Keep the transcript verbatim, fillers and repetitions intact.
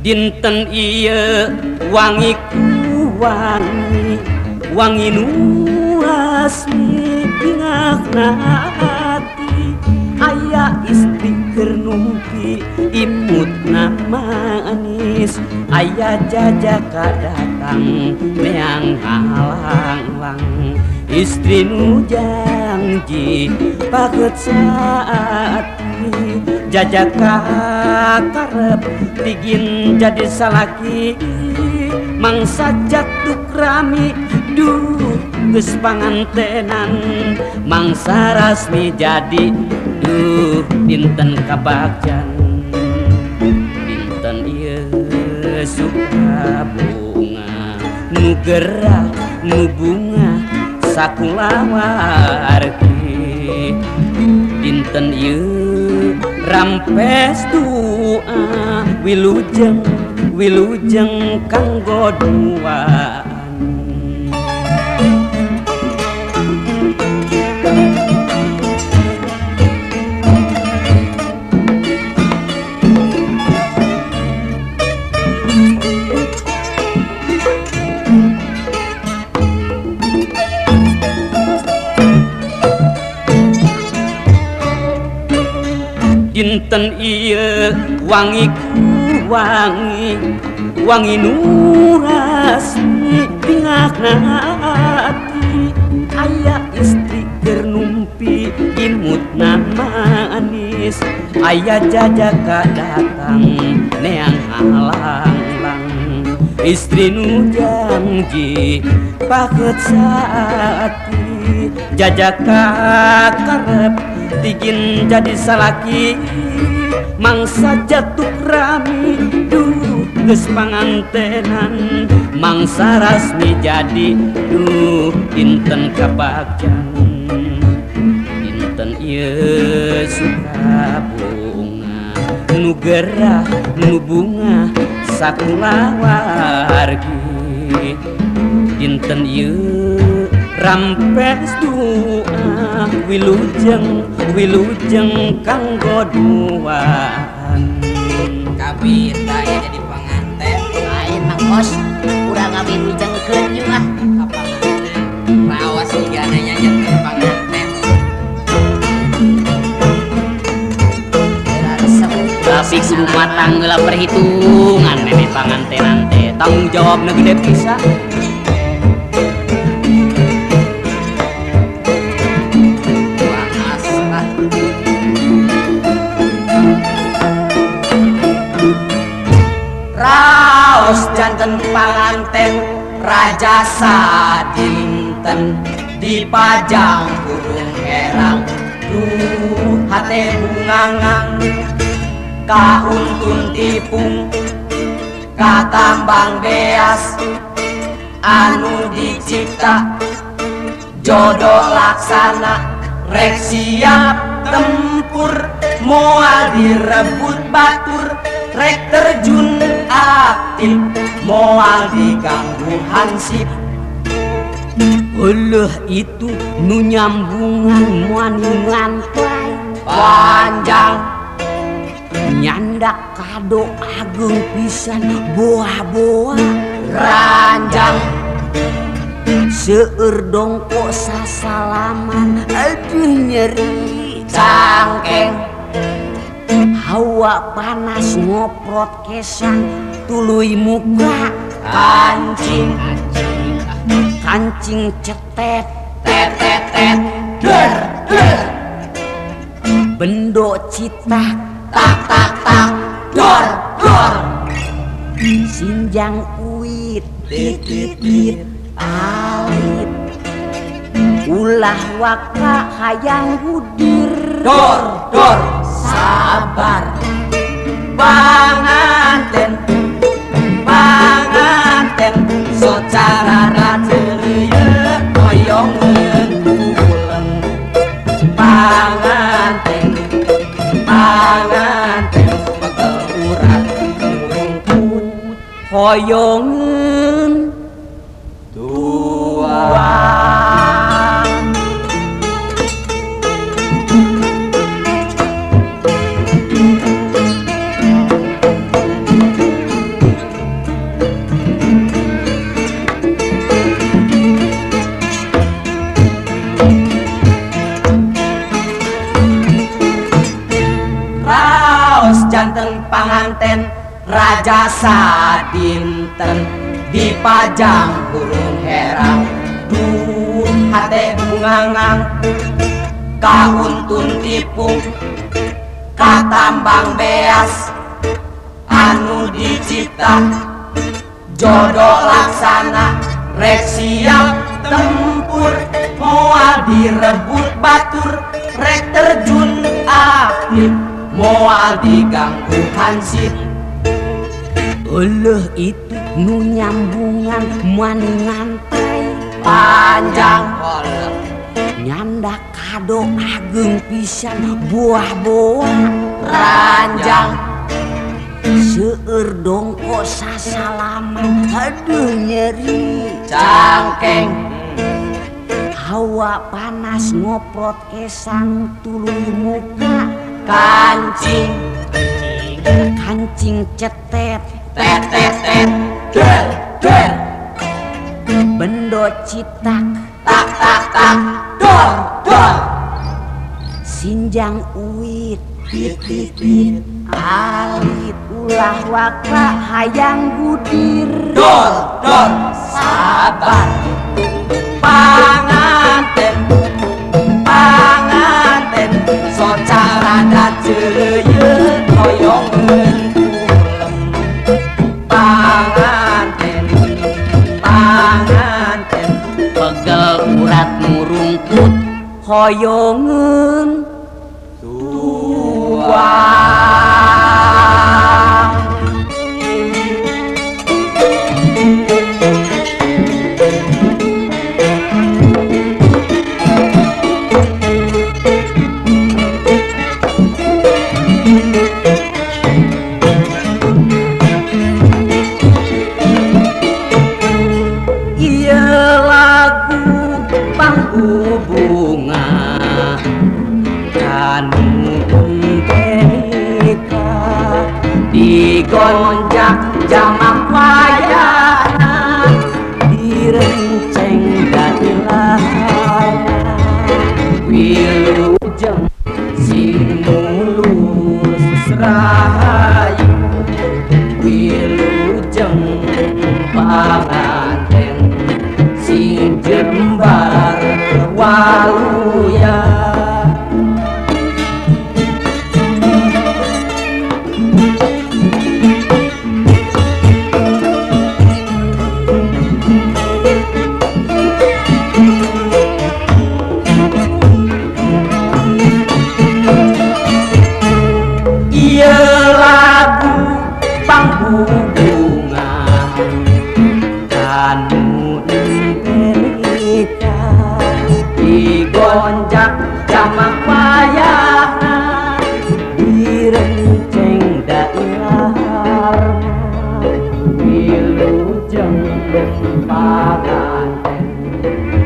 dinten ieu wangi ku wangi wangi nu asmi pingakna hati aya istri keur numpi imutna manis aya jajaka datang meang halang-lang istri nu janji paket saati jajaka karep digin jadi salaki mangsa jatuh rami duh geus pangantenan mangsa rasmi jadi duh dinten kabagjan dinten ieu suka bunga nu gerah nu bunga sakulawargi dinten ieu rampes doa wilujeng wilujeng kanggo duaan dinten ieu wangi ku wangi wangi nu rasmi pingakna hati aya istri keur numpi imutna manis aya jajaka datang neang halang-lang istri nu janji paket saati jajaka karep digin jadi salaki mangsa jatuh rami duh geus pangantenan mangsa rasmi jadi duh dinten kabagjan dinten ieu suka bunga nu gerah nu bunga sakulawargi dinten ieu rampes doa wilujeng wilujeng kanggo duaan kabita ya jadi pengantin lain Mang Kos urang ngawilujengkeun jeung ah ka pengantin raos sigana nyanyi ke pengantin tapi kudu matang heula perhitungan meme pangantenan teh tanggung jawabna gede pisan raos janten panganten raja sadinten dipajang burung erang duh hate bungangang kauntun tipung katambang beas anu dicipta jodoh laksana rek siap tempur moal direbut batur rek terjun aktif moal diganggu hansip Eueuh itu nu nyambungan moal ngantai panjang nyandak kado agung pisan boa-boa ranjang seueur dongko sasalaman aduh nyeri cangkeng hawa panas ngoprot kesan tuluy muka kancing kancing cetet tetetet der der bendo cita tak tak tak dor dor sinjang uit tit tit tit alit ulah waka hayang budir dor dor sabar panganten panganten secara raceuleuh hoyongeun uleng panganten panganten pegel urat mungkut hoyongeun tuang Raja sadinten dipajang burung herang duh hate bungangang kauntun tipung katambang beas anu dicipta jodoh laksana rek siap tempur moal direbut batur rek terjun aktif moal diganggu hansip. Oleh itu nu nyambungan mani ngantai Panjang nyanda kado ageng pisan buah-buah ranjang seueur dongko sasalaman aduh nyeri cangkeng hawa panas ngoprot kesang tuluy muka kancing kancing cetet tet tet tet der der bendo citak tak tak tak dor dor sinjang uit pit pit pit alit ulah waka hayang budir dor dor sabar panganten panganten so carana ceuleuh hoyong ulem panganten panganten pegel urat murungkut hoyongeun tua. bunga kanu empeka digonjak jamak wayana direnceng dailana wilujeng sing mulus rahayu wilujeng panganten sing jembar waluya ieu lagu panghubungan kanu empeka digonjak jamak wayahna direnceng daerahna wilujeng panganten